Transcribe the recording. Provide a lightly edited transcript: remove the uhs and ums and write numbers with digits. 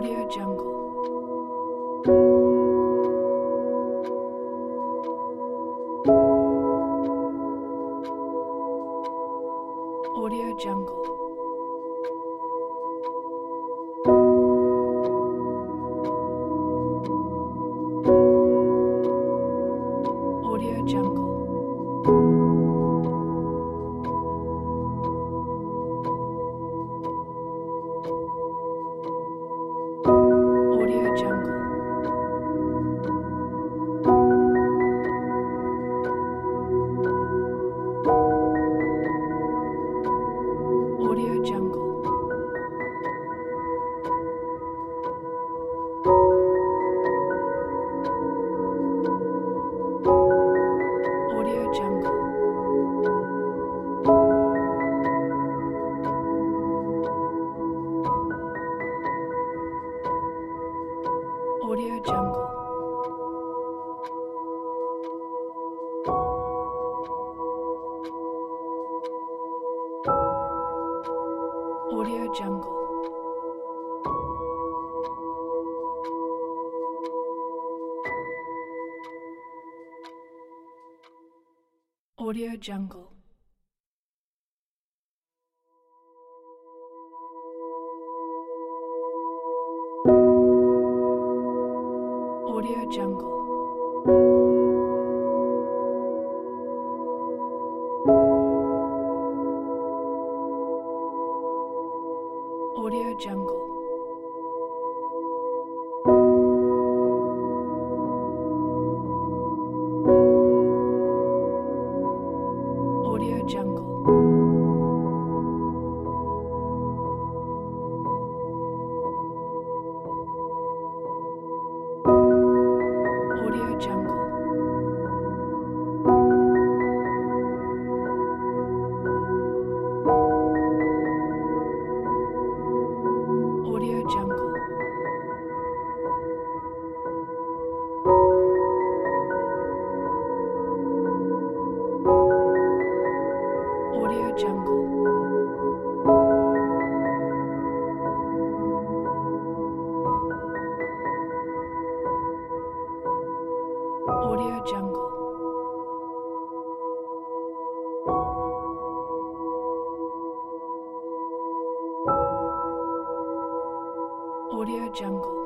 Audio Jungle. Audio Jungle. Audio Jungle. Audio Jungle. Audio Jungle. Audio Jungle. Audio Jungle. Audio Jungle. Audio Jungle. Audio Jungle. Audio Jungle. Audio Jungle. Audio Jungle. Audio Jungle. Audio Jungle. Audio Jungle. Audio Jungle.